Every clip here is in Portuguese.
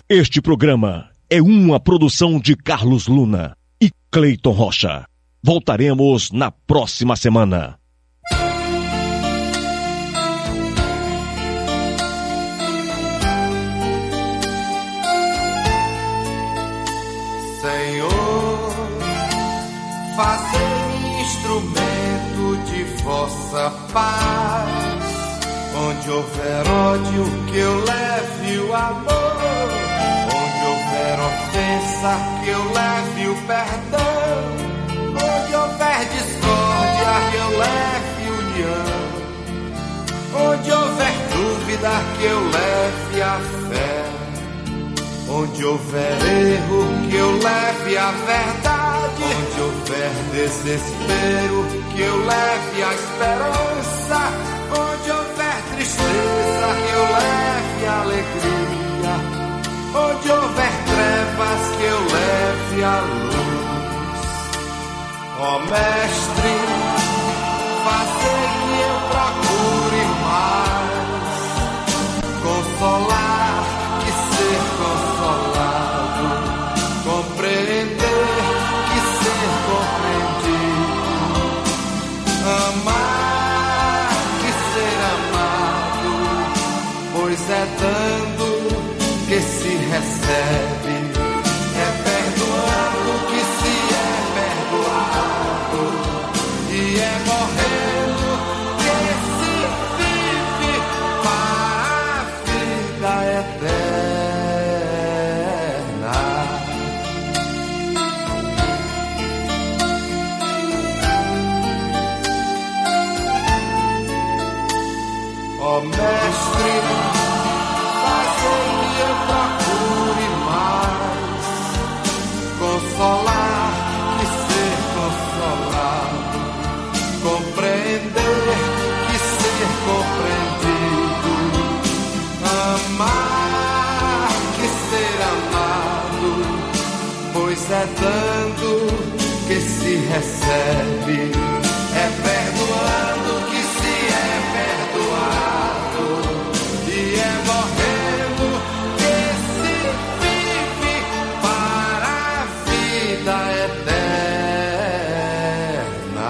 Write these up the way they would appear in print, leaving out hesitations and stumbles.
Este programa é uma produção de Carlos Luna e Cleiton Rocha. Voltaremos na próxima semana. Senhor, fazei instrumento de vossa paz. Onde houver ódio, que eu leve o amor. Onde houver ofensa, que eu leve o perdão. Onde houver discórdia, que eu leve união. Onde houver dúvida, que eu leve a fé. Onde houver erro, que eu leve a verdade. Onde houver desespero, que eu leve a esperança. Onde houver tristeza, que eu leve a alegria. Onde houver trevas, que eu leve a luz. Ó Mestre, fazei que eu procure mais consolar que ser consolado, compreender que ser compreendido, amar que ser amado, pois é dando que se recebe, é perdoando que se é perdoado, e é morrendo que se vive para a vida eterna. Ó Mestre, fazei que eu procure mais consolar que ser consolado, compreender que ser compreendido, amar que ser amado, pois é dando que se recebe, é perdoando que se é perdoado, e é morrendo que se vive para a vida eterna.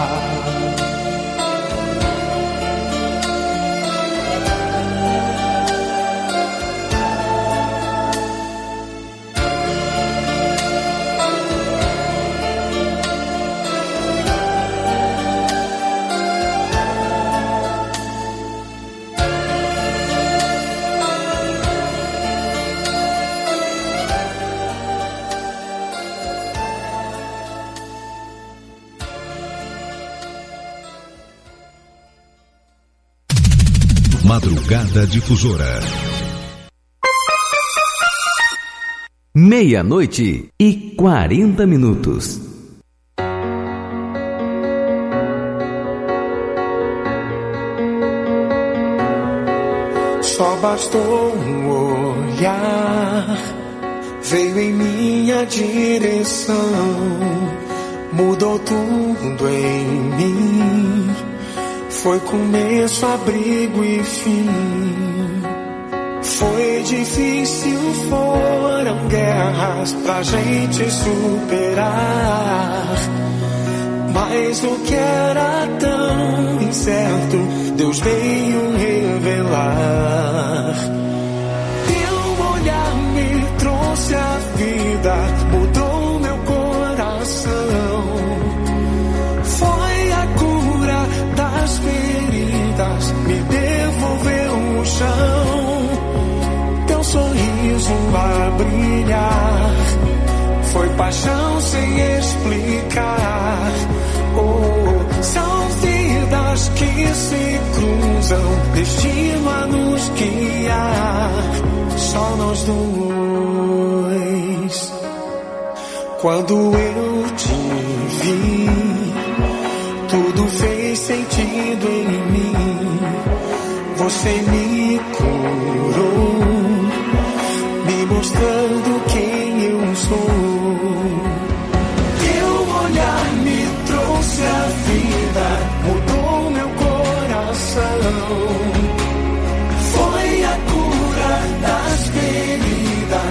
Madrugada Difusora. 00:40. Só bastou um olhar, veio em minha direção, mudou tudo em mim. Foi começo, abrigo e fim. Foi difícil, foram guerras pra gente superar. Mas o que era tão incerto, Deus veio revelar. Teu olhar me trouxe a vida, mudou meu coração. Foi a cura das feridas, me devolveu o chão. Teu sorriso a brilhar, foi paixão sem explicar. Oh, são vidas que se cruzam, destino a nos guiar. Só nós dois. Quando eu te vi, tudo fez sentido em mim. Você me curou, me mostrando quem eu sou. Teu olhar me trouxe a vida, mudou meu coração. Foi a cura das feridas,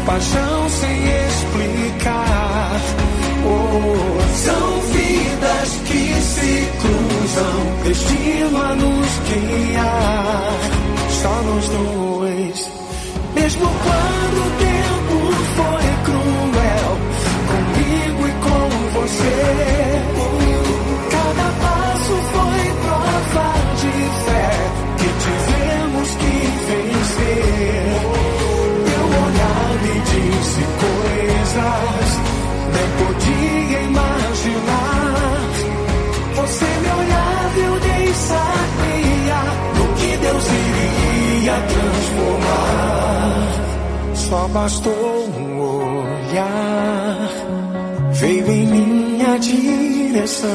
paixão sem explicar. Oh, são vidas que se cruzam, destino a nos guiar. Só nós dois, mesmo quando o tempo foi cruel, comigo e com você. Cada passo foi prova de fé que tivemos que vencer. Teu olhar me disse coisas nem podia imaginar. Você me olhava e eu nem sabia no que Deus iria transformar. Só bastou um olhar, veio em minha direção.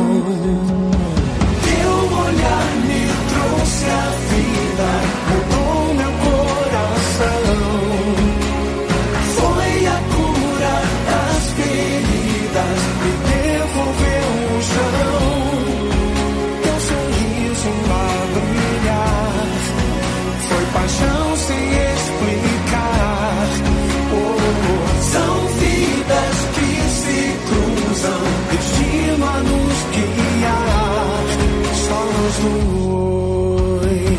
Teu olhar me trouxe a vida, mudou meu coração. Foi a cura das feridas, me devolveu o chão. Teu sorriso a brilhar, foi paixão sem explicar. Oh, são vidas que se cruzam, destino a nos guiar. Só nós dois.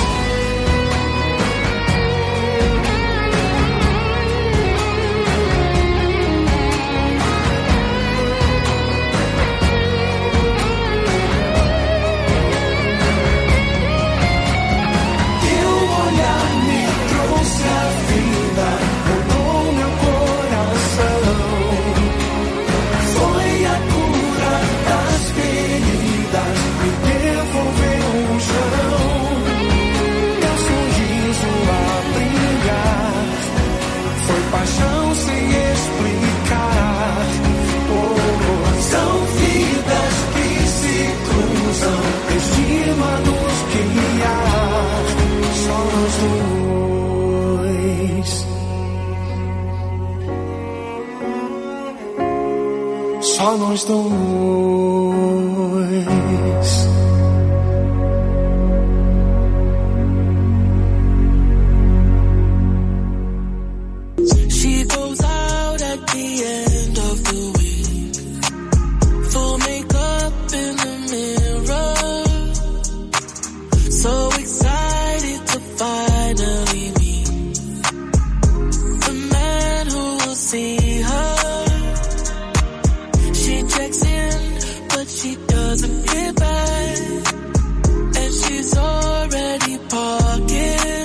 Teu olhar me trouxe a vida, mudou meu coração. Foi a cura das feridas, me devolveu o chão. Teu sorriso a brilhar, foi paixão sem explicar. Oh, são vidas que se cruzam, destino a nos guiar. Só nós dois. Só nós dois. She goes out at the end of the week, full makeup in the mirror, so excited to finally meet the man who will see her. She checks in, but she doesn't get back, and she's already parking,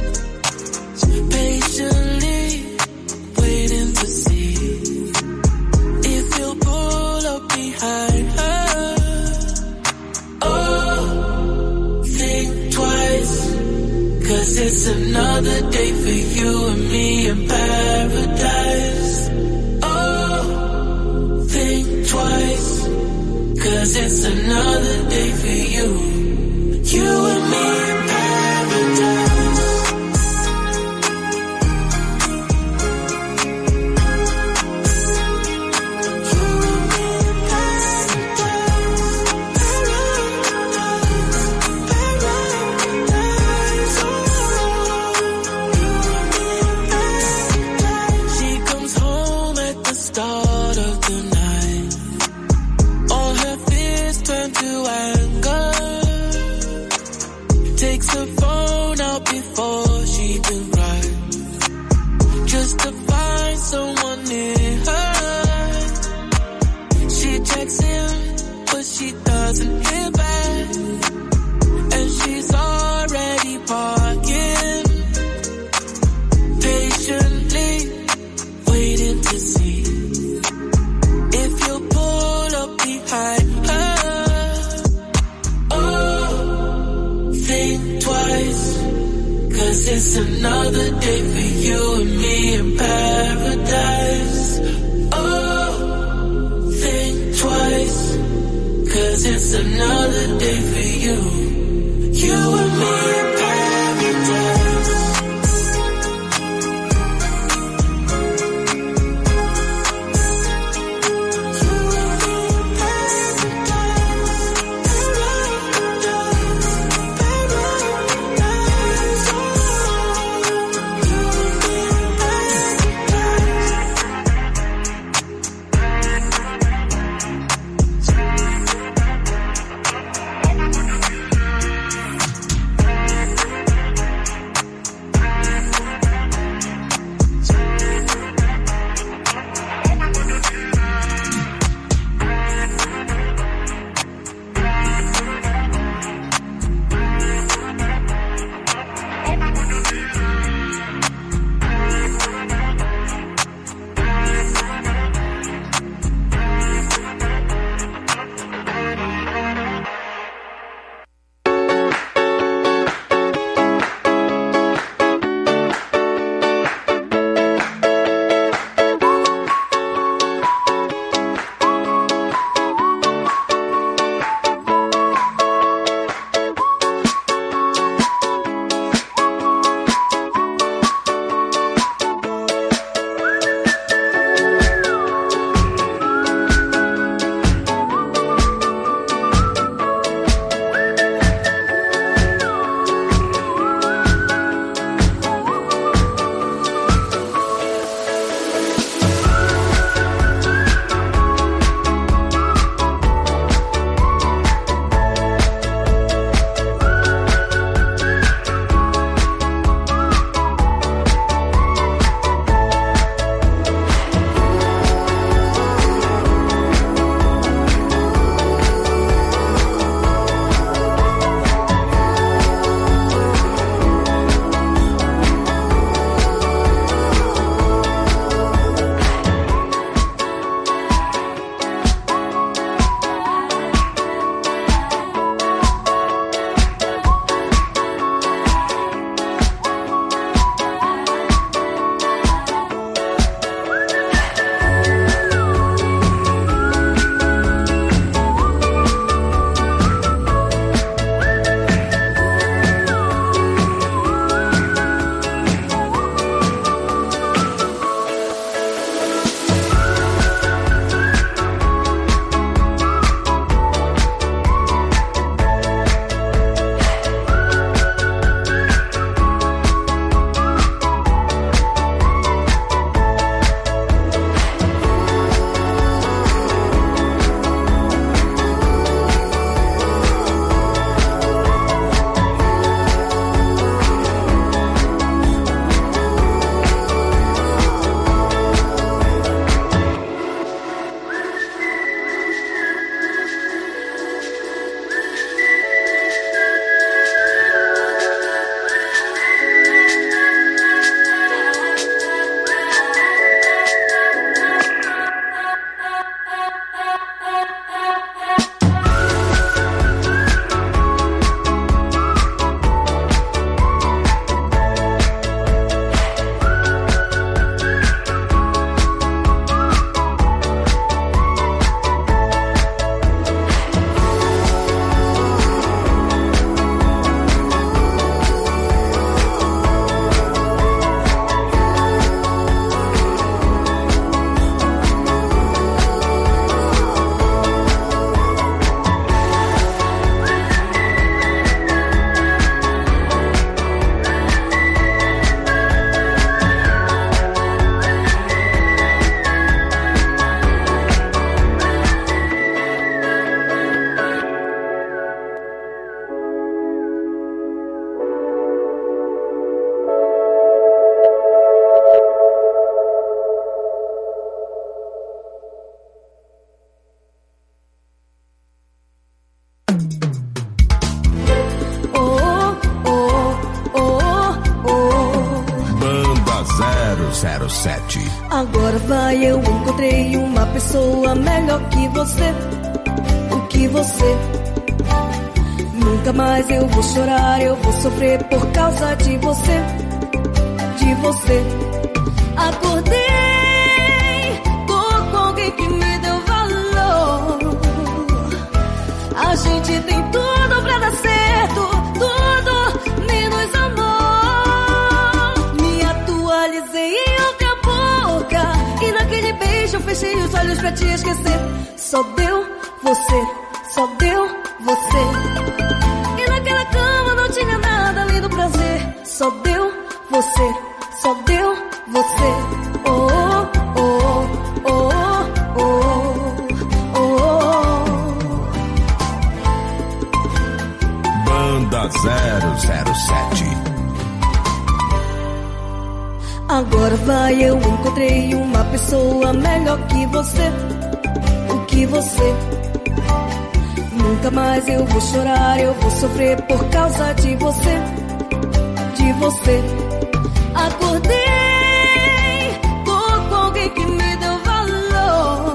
patiently waiting to see if he'll pull up behind her. Oh, think twice, 'cause it's another day for you and me in paradise. Oh, think twice, 'cause it's another day for you and me in paradise. She comes home at the start of the night. All her fears turn to anger. Takes her phone out before she can write, just to find someone near her. She checks in, but she doesn't hear back, and she's already parking, patiently waiting to see if you'll pull up behind her. Oh, think twice, 'cause it's another day for you and me in paradise. Oh, think twice, 'cause it's another day for you and me in paradise. Paradise. 007. Agora vai, eu encontrei uma pessoa melhor que você. O que você? Nunca mais eu vou chorar, eu vou sofrer por causa de você. De você. Acordei, tô com alguém que me deu valor. A gente tem tudo pra dar certo, tudo menos amor. Me atualizei em outra boca, e naquele beijo eu fechei os olhos pra te esquecer. Só deu você, só deu você. E naquela cama não tinha nada além do prazer. Só deu você, só deu você. Oh, oh, oh, oh, oh, oh, oh. Banda 007. Agora vai, eu encontrei uma pessoa melhor que você. O que você? Nunca mais eu vou chorar, eu vou sofrer por causa de você. De você. Acordei, tô com alguém que me deu valor.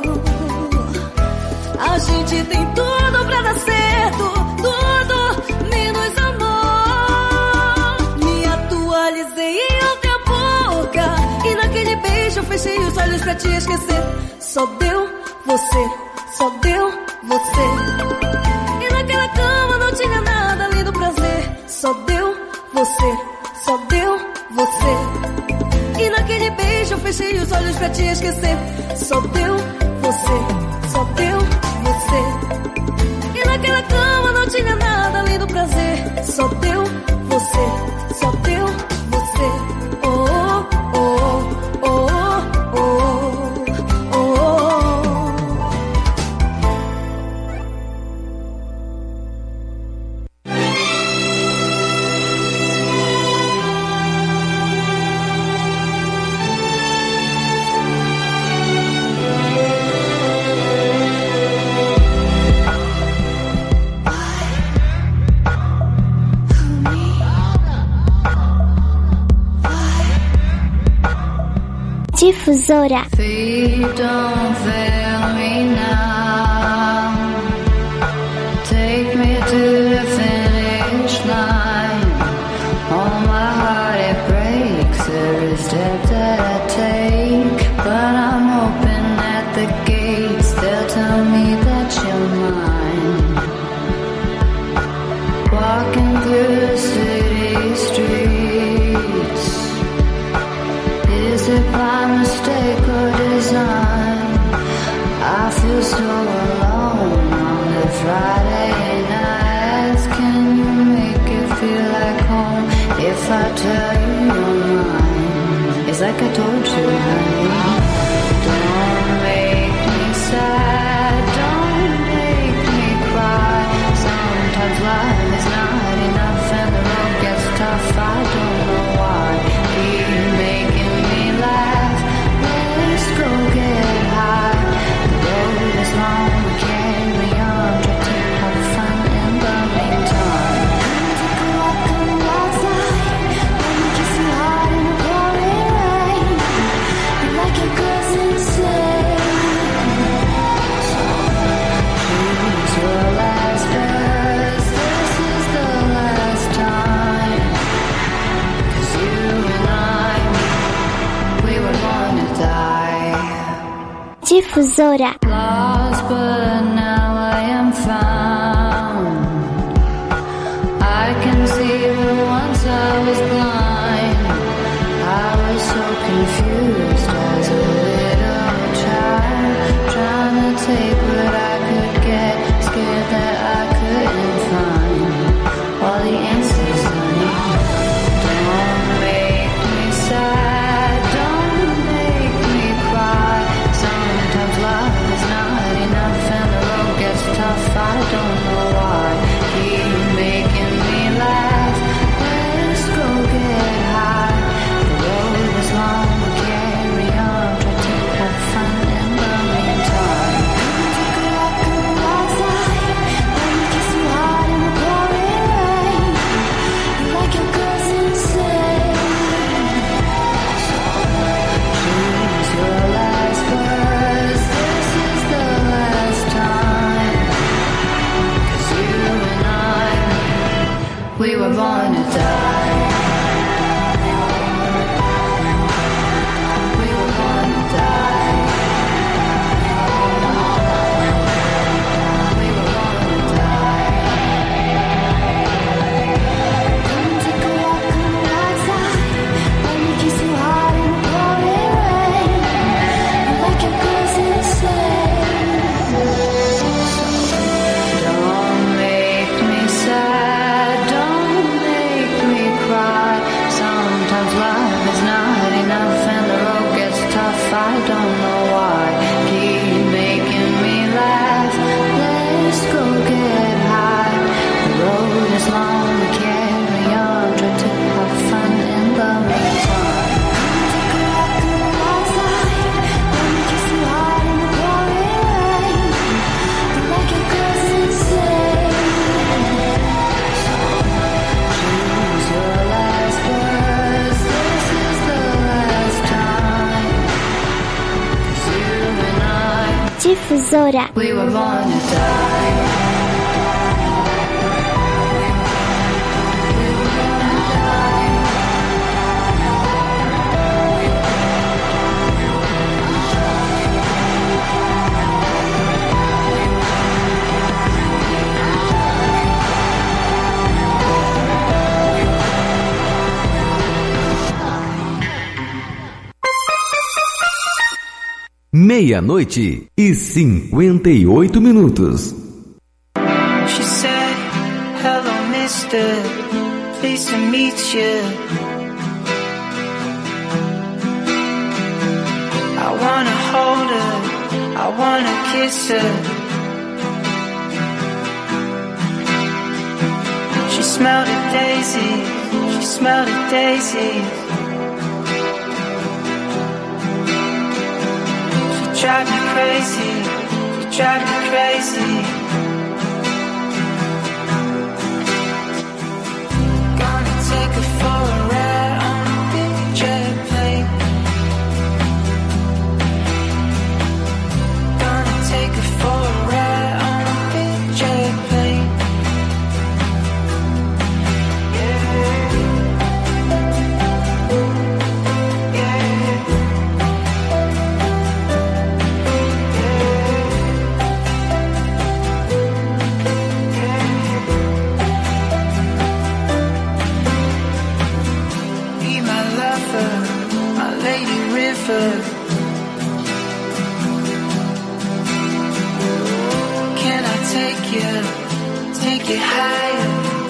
A gente tem tudo pra dar certo, tudo menos amor. Me atualizei em outra boca, e naquele beijo eu fechei os olhos pra te esquecer. Só deu você, só deu você. E naquela cama não tinha nada além do prazer. Só deu você, só deu você. E naquele beijo eu fechei os olhos pra te esquecer. Só deu você, só deu você. E naquela cama não tinha nada além do prazer. Só deu você, só deu você. Oh, oh, oh, oh, oh, oh, oh. Difusora. Feet don't fail me now. Take me to the finish line. All my heart it breaks every step that I take. But I'm hoping at the gates they'll tell me that you're mine. Walking through the city streets. Is it by mistake or design? I feel so alone on the Friday nights. Can you make it feel like home if I tell you you're mine? It's like I told you, honey. Don't make me sad, don't make me cry. Sometimes life is not enough and the road gets tough. I don't know why. Keep making me laugh. Let's go get high. The road is long, we carry on. Try to have fun in the meantime. Take a walk on the outside. Let me kiss you hard in the pouring rain. You're like your girl's insane. So choose your last verse. This is the last time. 'Cause you and I, we were born to die. Difusora. Lost, but now I am found. I can see that once I was blind. I was so confused as a little child, trying to take what I could get, scared that I couldn't find all the answers I need. Don't make me sad, don't make me cry. Sometimes love is not enough and the We were born to die. We were born to die. We were born to die. Come take a walk on the outside. Let me kiss you hard in the pouring rain. Like your girl's insane. Don't make me sad. Don't make me cry. Sometimes love is not enough and the road gets tough. I don't know why. Keep making me laugh. Let's go get high. The road is long, we carry on. Try to have fun in the meantime. Take a walk on the outside. Let me kiss you hard in the pouring rain. Like your girl's insane. Choose your last words. This is the last time. 'Cause you and I, Difusora. we were born to die. We were born to die. Meia-noite e 58 minutos. She said, hello mister, pleased to meet you. I wanna hold her, I wanna kiss her. She smelled a daisy, she smelled a daisy. She drive me crazy, she drive me crazy. Gonna take her for a ride on a big jet plane. Gonna take her for a ride on a big jet plane. Be my lover, my lady river. Can I take you higher?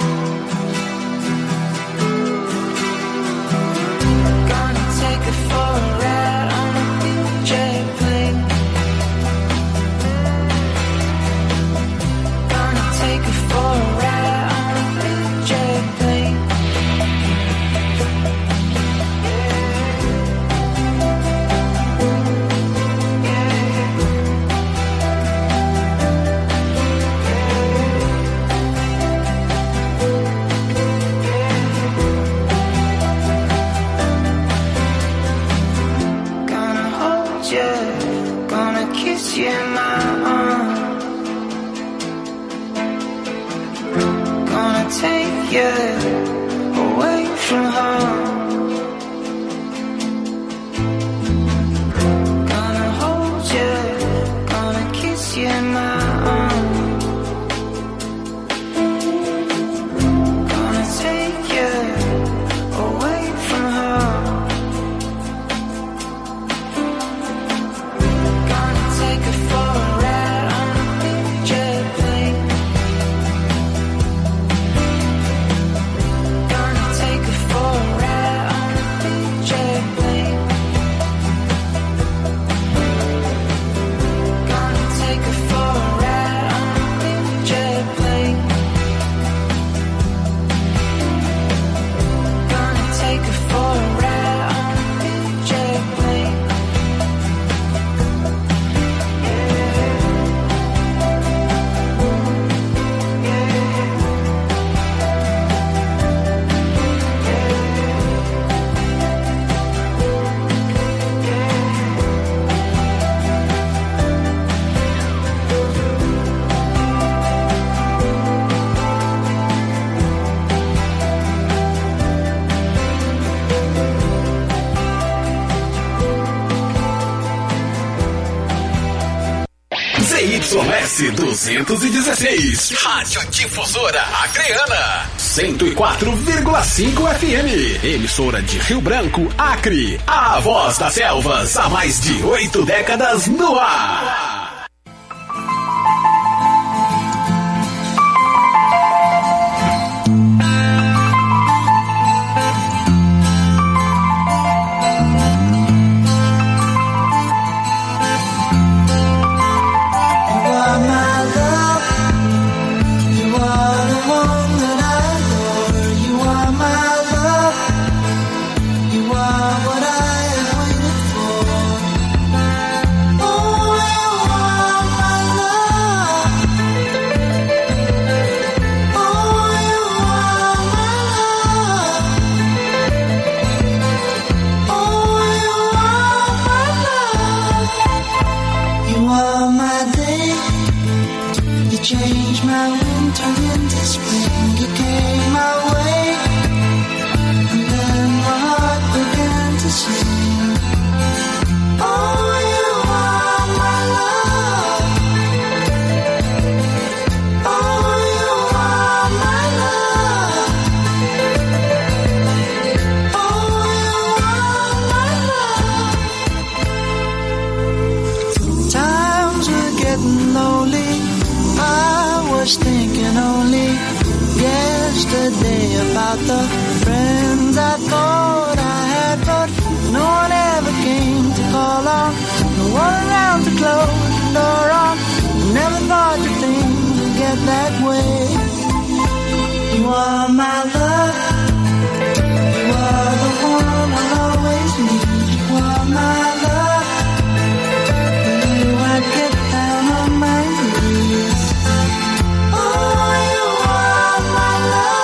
Gonna take her for a ride on a big jet plane. Gonna take her for a ride on a big jet plane. Gonna hold you, gonna kiss you in my arms. Gonna take you away from home. Gonna hold you, gonna kiss you in my arms. Gonna take you away from home. Gonna take her for a ride on a big jet plane. Gonna take her for a ride RS 216, Rádio Difusora Acreana, 104,5 FM, emissora de Rio Branco, Acre, a voz das selvas, há mais de 8 décadas no ar. The friends I thought I had, but no one ever came to call on. No one around to close the door on. Never thought the things would get that way. You are my love. You are the one I'll always need. You are my love. For you I'd get down on my knees. Oh, you are my love.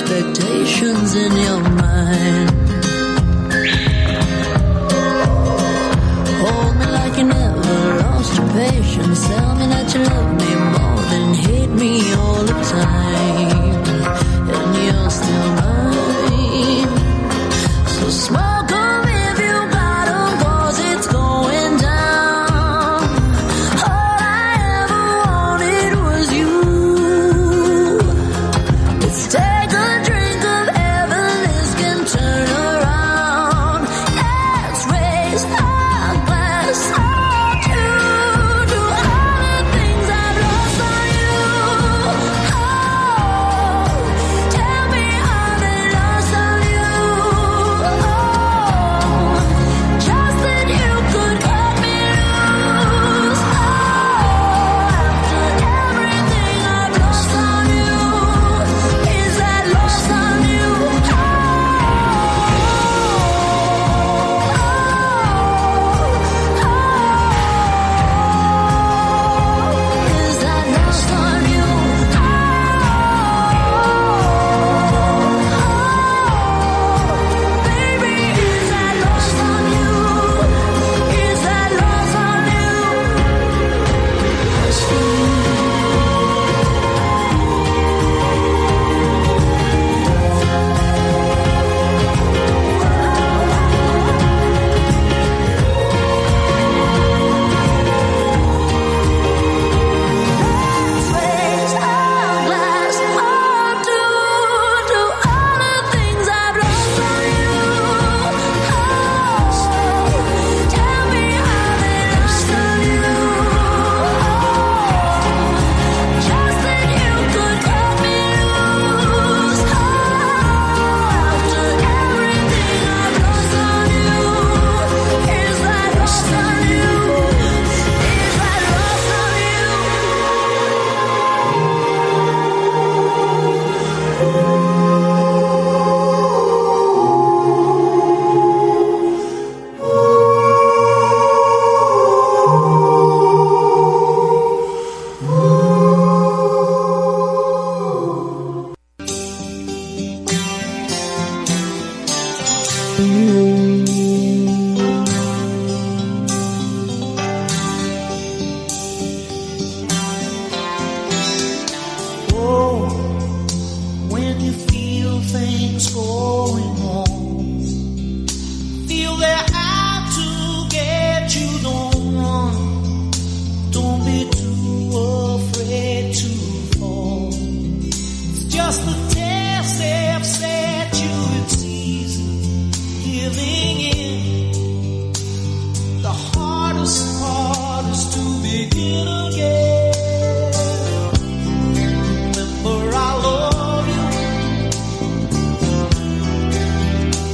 expectations in your mind. Hold me like you never lost your patience. Tell me that you love me more than hate me all the time. And you're still mine. So smoke on if you got 'em, 'cause it's going down. All I ever wanted was you. Let's take a drink of heaven, this can turn around. Let's raise our glass up to all the things I've lost on you. Oh, tell me how they lost on you. Oh, just that you could cut me loose. Oh, after everything I've lost on you, is that lost on you? Is that lost on you? Baby, is that lost on you? Is that lost on you? Lost on you. Raise our glass up to all the things I've lost on you. Oh, tell me how they lost on you. Oh, just that you could cut me loose. Oh, after everything I've lost on you, is that lost on you? Is that lost on you? Oh, when you feel things going wrong, feel they're out to get you, don't run. Don't be too afraid to fall. It's just the test they've set you, it's easy giving in. The hardest part is to begin again. Remember, I love you.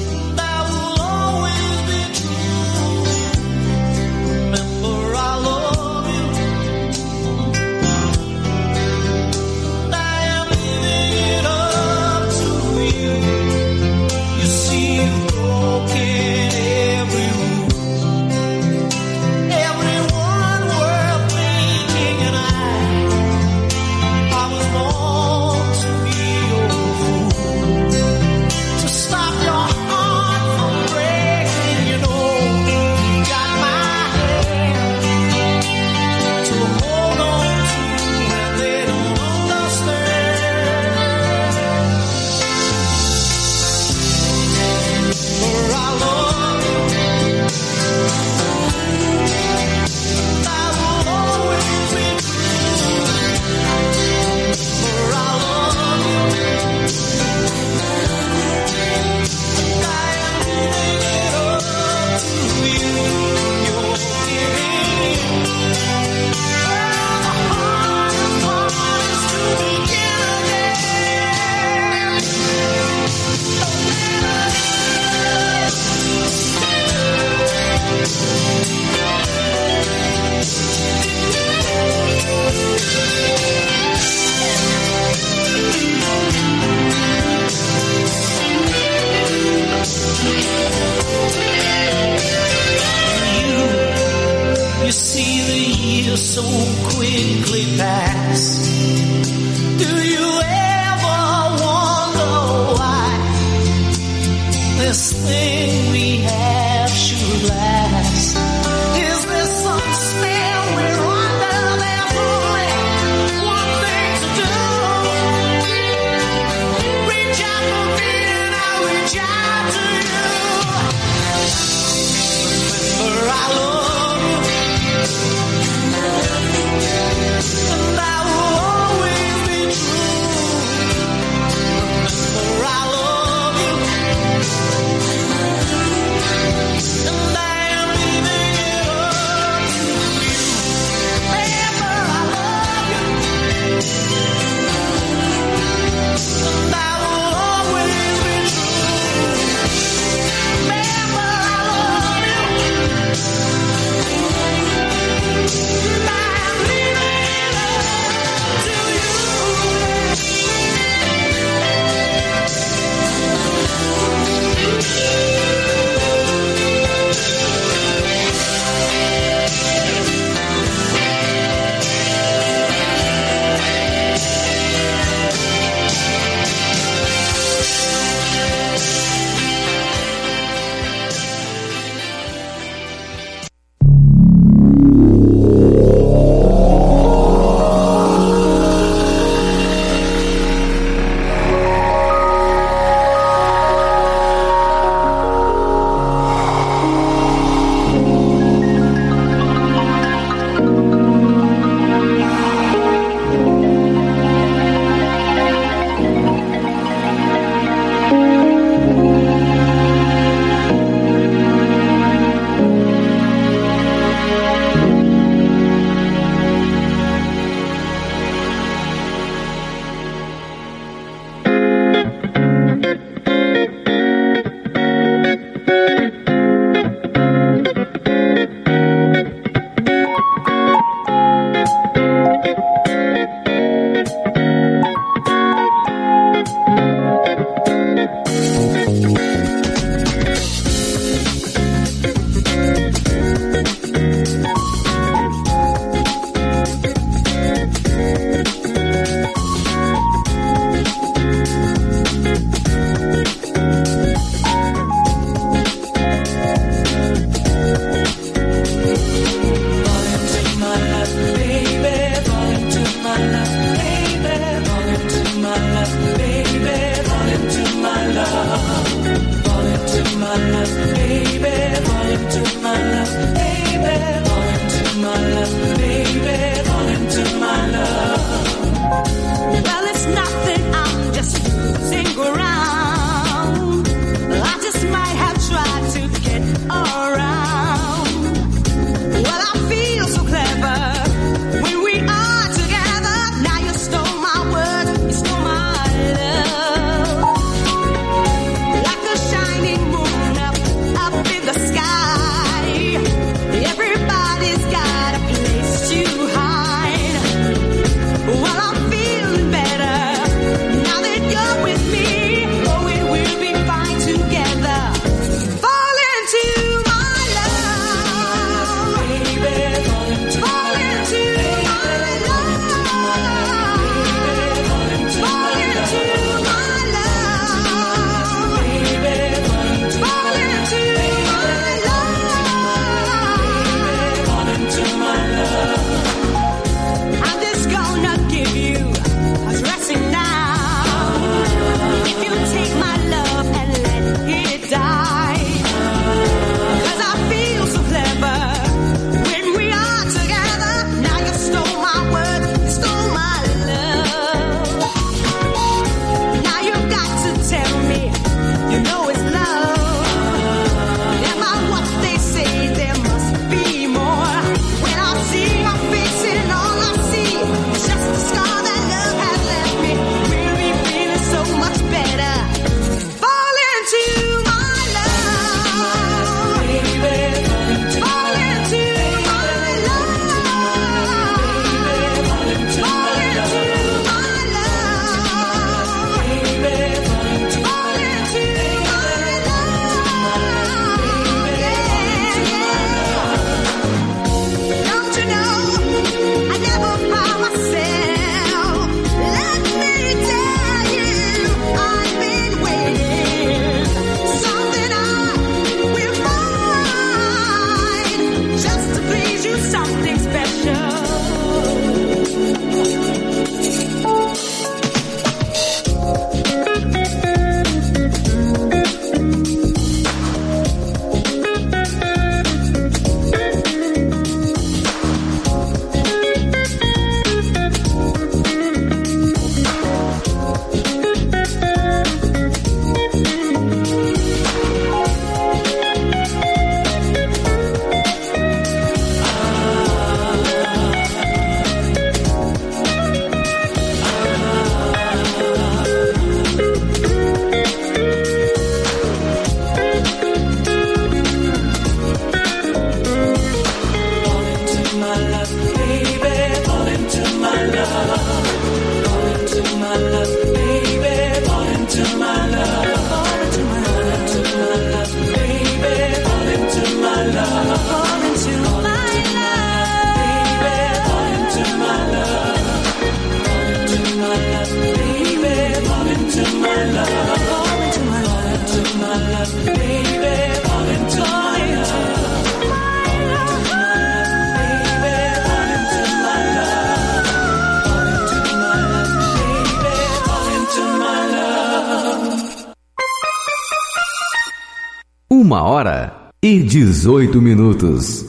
1h18.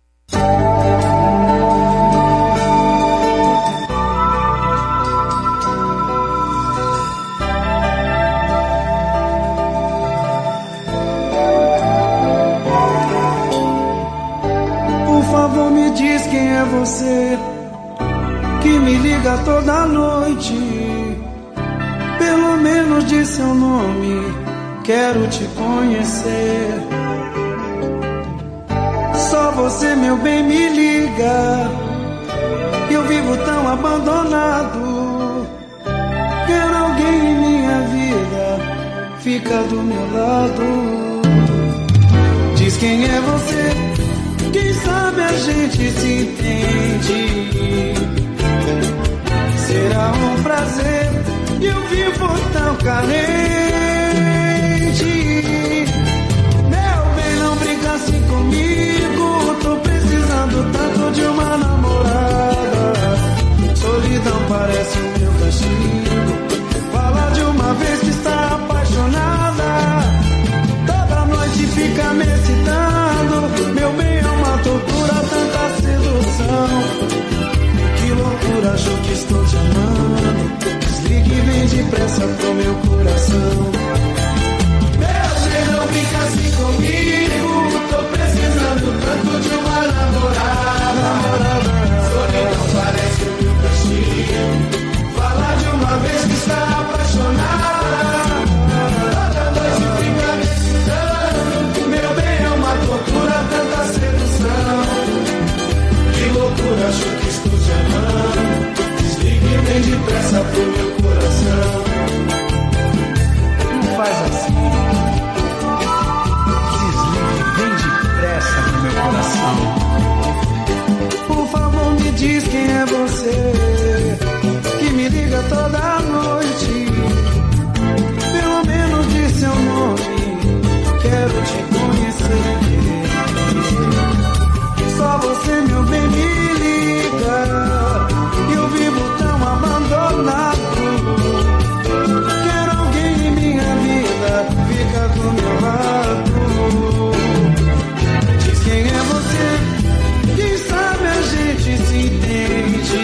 Por favor, me diz quem é você que me liga toda noite. Pelo menos diz seu nome, quero te conhecer. Só você, meu bem, me liga. Eu vivo tão abandonado. Quero alguém em minha vida, fica do meu lado. Diz quem é você, quem sabe a gente se entende. Será um prazer, eu vivo tão carente. Meu bem, não brinca assim comigo. Tô precisando tanto de uma namorada. Solidão parece o meu castigo. Fala de uma vez que está apaixonada. Toda noite fica me excitando. Meu bem, é uma tortura, tanta sedução. Que loucura, acho que estou te amando. Desligue e vem depressa pro meu coração. Meu bem, não fica assim comigo. Tô precisando tanto de uma namorada. Solidão parece o meu castigo. Fala de uma vez que está apaixonada. Toda noite fica me excitando. Meu bem, é uma tortura, tanta sedução. Que loucura, acho que estou te amando. Desligue bem depressa pro meu coração. Não faz assim. Desligue bem depressa pro meu coração. Por favor, me diz quem é você que me liga toda noite. Pelo menos diz seu nome, quero te conhecer. Só você, meu bem, me liga. Eu vivo tão abandonado. Quero alguém em minha vida, fica do meu lado. Diz quem é você, quem sabe a gente se entende.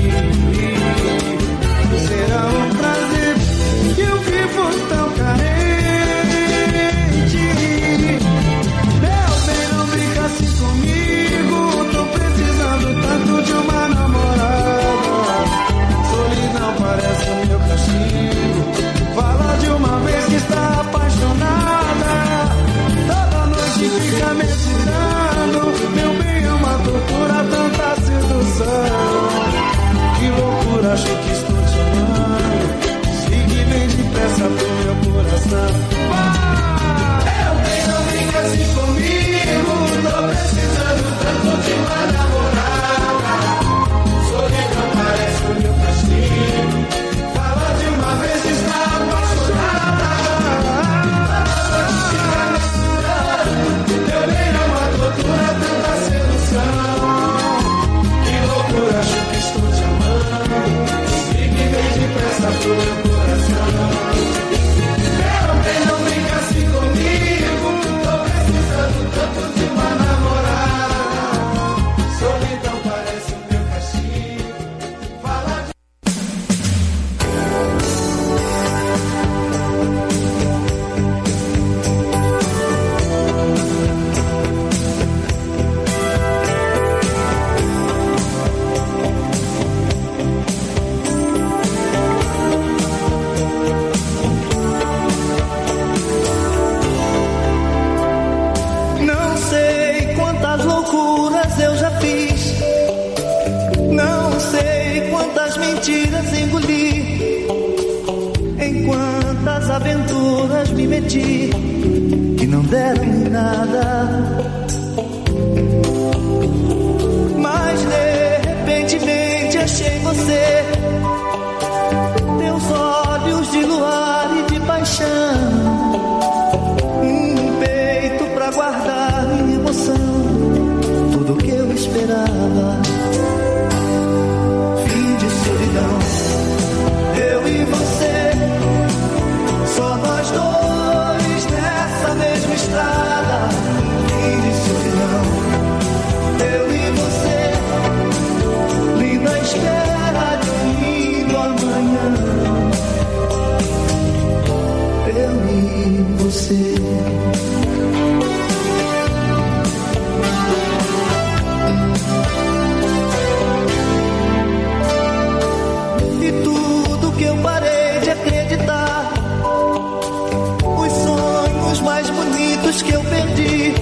Será um prazer, eu vivo tão carente. Meu bem, não brinca assim comigo. Tô precisando tanto de uma namorada. Solidão parece o meu castigo. Fala de uma vez que está apaixonada. Toda noite fica me excitando. Meu bem, é uma tortura, tanta sedução. Que loucura, acho que estou te amando. Sigue bem depressa pro meu coração. Meu bem, não brinca assim comigo. Tô precisando tanto de uma namorada. Solidão parece o meu castigo. Fala de uma vez que está apaixonada. Meu bem, é uma tortura, tanta sedução. Que loucura, acho que estou te amando. Sigue bem depressa pro meu coração. Meu bem, não brinca assim comigo. Tô precisando tanto de uma namorada. Solidão parece o meu castigo. Fala de... Não sei quantas loucuras eu já fiz. Não sei quantas mentiras engoli. Em quantas aventuras me meti que não deram em nada. Mas de repentemente achei você. Teus olhos de luar e de paixão. Peito pra guardar minha emoção. Tudo que eu esperava. Fim de solidão. Eu e você. Só nós dois nessa mesma estrada. eu e você. E tudo que eu parei de acreditar, os sonhos mais bonitos que eu perdi,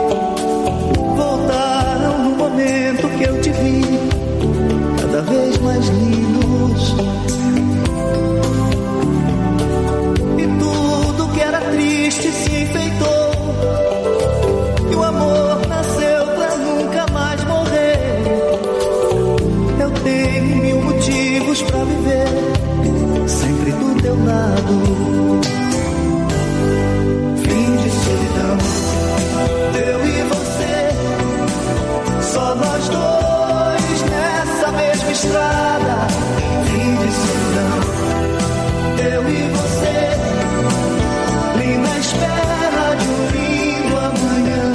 voltaram no momento que eu te vi, cada vez mais lindos. E tudo que era triste se enfeitou, e o amor nasceu pra nunca mais morrer. Eu tenho 1000 motivos pra viver, sempre do teu lado. Fim de solidão, eu e você, só nós dois nessa mesma estrada. Fim de solidão, eu e você, nem na espera de um lindo amanhã.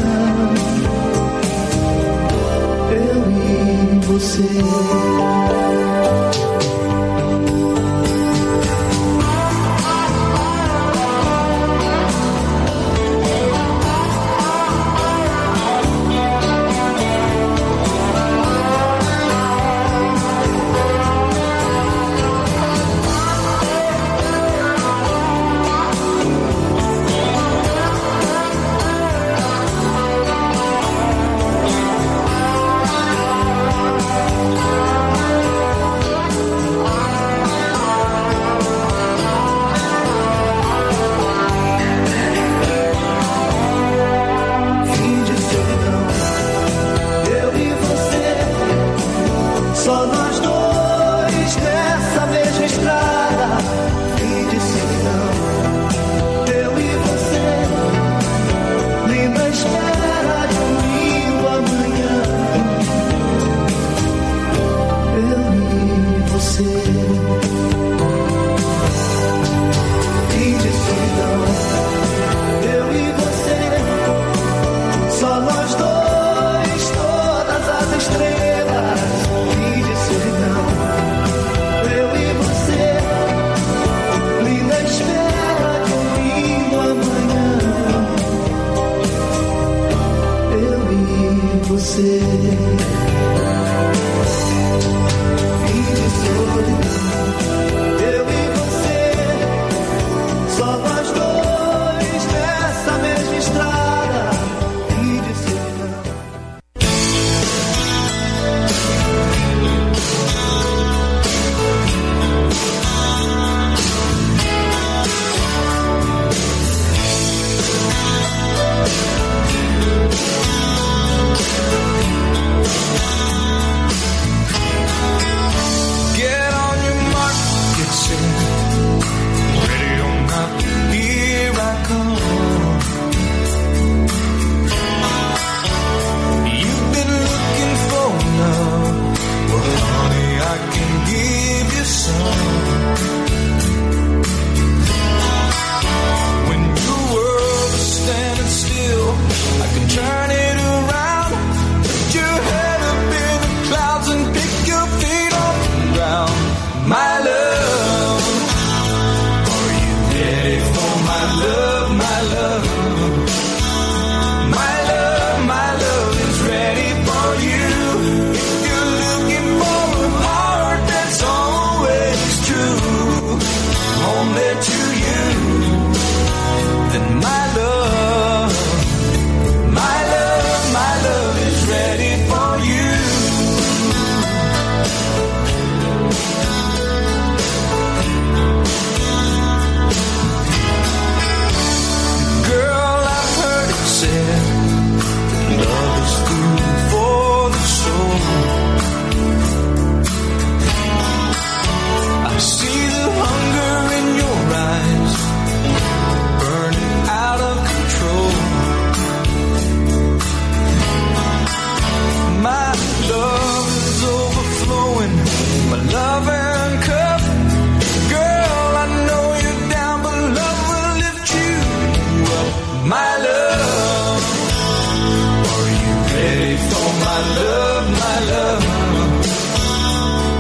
Eu e você.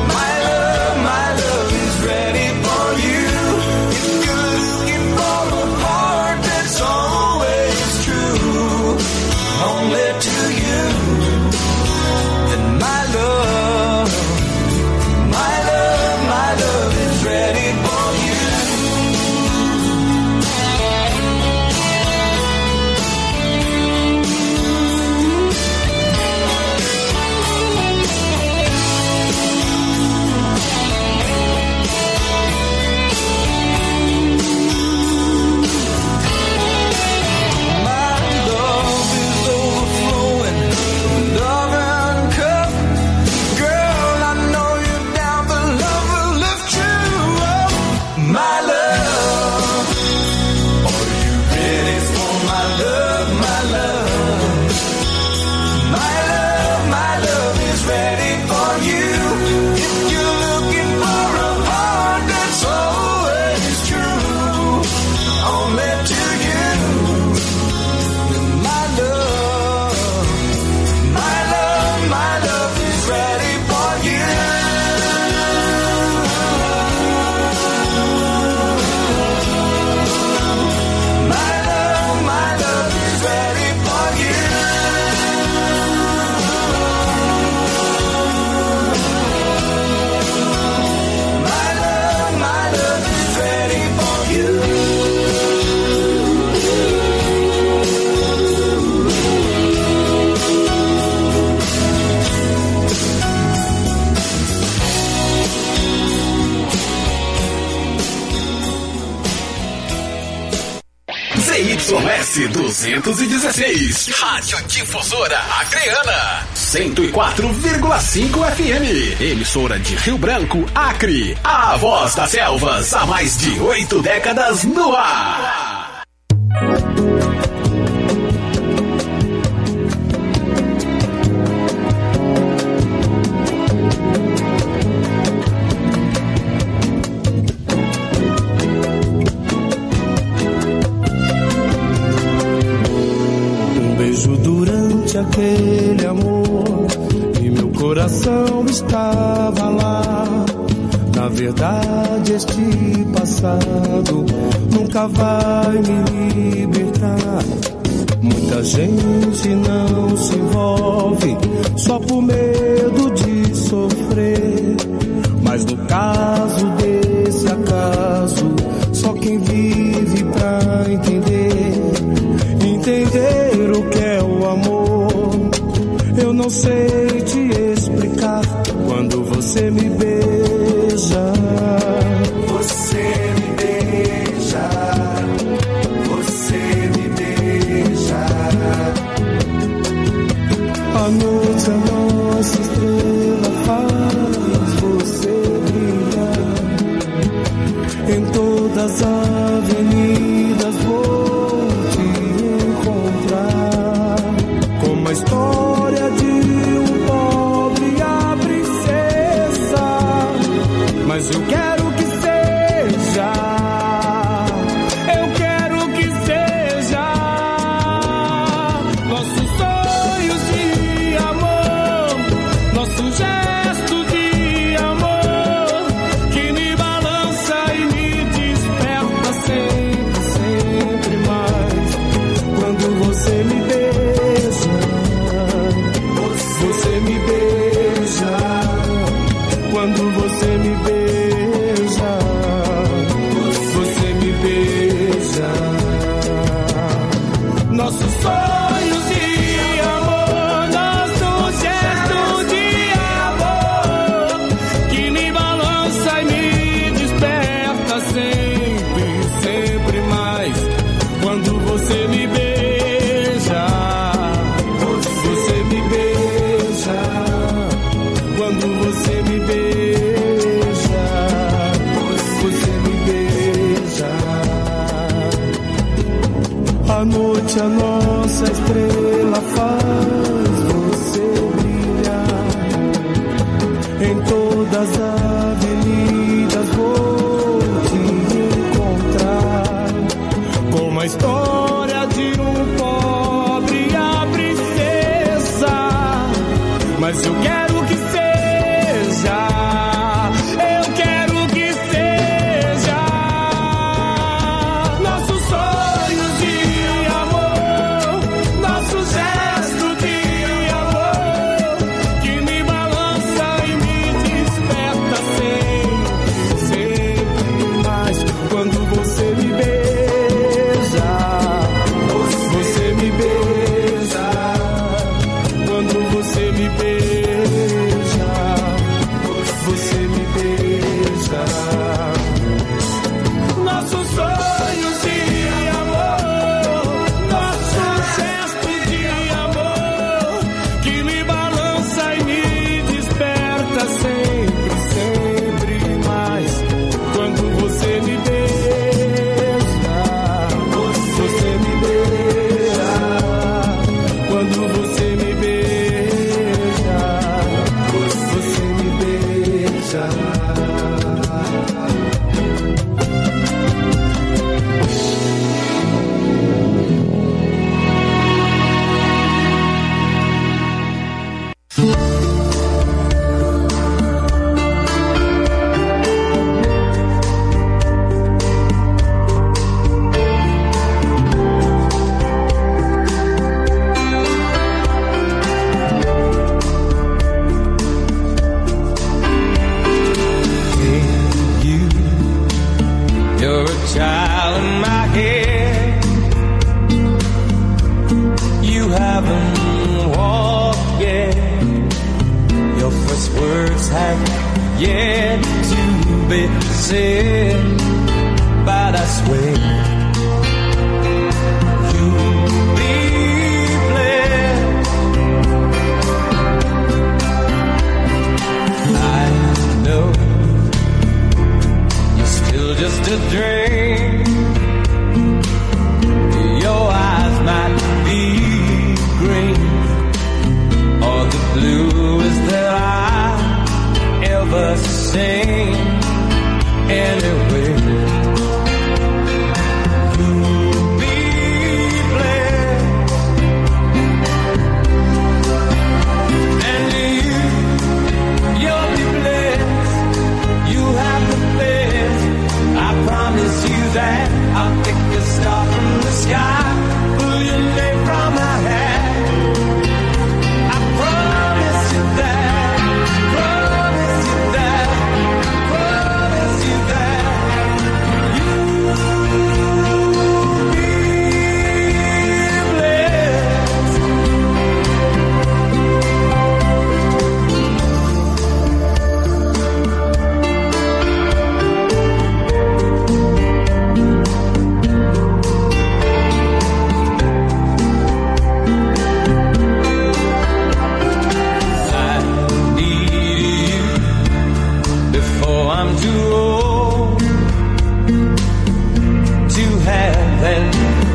My love is ready for you. If you're looking for a ZYS 216, Rádio Difusora Acreana, 104,5 FM, emissora de Rio Branco, Acre, a voz das selvas, há mais de 8 décadas no ar. Durante aquele amor e meu coração estava lá. Na verdade este passado nunca vai me libertar. Muita gente não se envolve só por medo de sofrer. Mas no caso desse acaso, só quem vive pra entender o que é o amor. Eu não sei te explicar quando você me beija. Você me beija, você me beija. A noite a nossa estrela faz você brilhar. Em todas as avenidas vou te encontrar. Como a história de um pobre e a princesa. Mas eu quero que seja, eu quero que seja nossos sonhos de amor, nosso gesto de amor, que me balança e me desperta sempre, sempre mais. Quando você me beija, você me beija. Quando você me beija, você me beija. Nossos sonhos de amor, nosso gesto de amor, que me balança e me desperta sempre, sempre mais. Quando você me beija, você me beija. Quando você me beija, você me beija. À noite a nossa estrela faz você brilhar. Em todas as avenidas vou te encontrar. Como a história de um pobre e a princesa. Mas eu quero que seja, eu quero que seja nossos sonhos de amor, nosso gesto de amor, que me balança e me desperta sempre, sempre mais. Quando você me beija, você me beija. Quando você me beija, sky.